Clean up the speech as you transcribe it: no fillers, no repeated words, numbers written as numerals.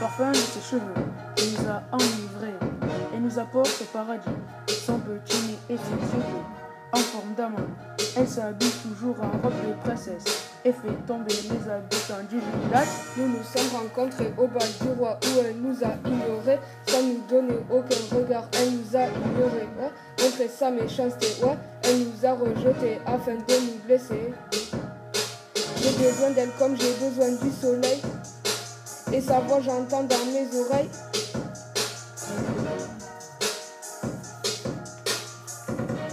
parfum de ses cheveux nous a enivrés et nous apporte au paradis. Son petit nez et ses yeux bleus, en forme d'amande. Elle s'habille toujours en robe de princesse et fait tomber les habitants du village. Nous nous sommes rencontrés au bal du roi où elle nous a ignorés sans nous donner aucun regard. Elle nous a ignorés, ouais. Montré sa méchanceté, ouais. Elle nous a rejetés afin de nous blesser. J'ai besoin d'elle comme j'ai besoin du soleil, et sa voix j'entends dans mes oreilles.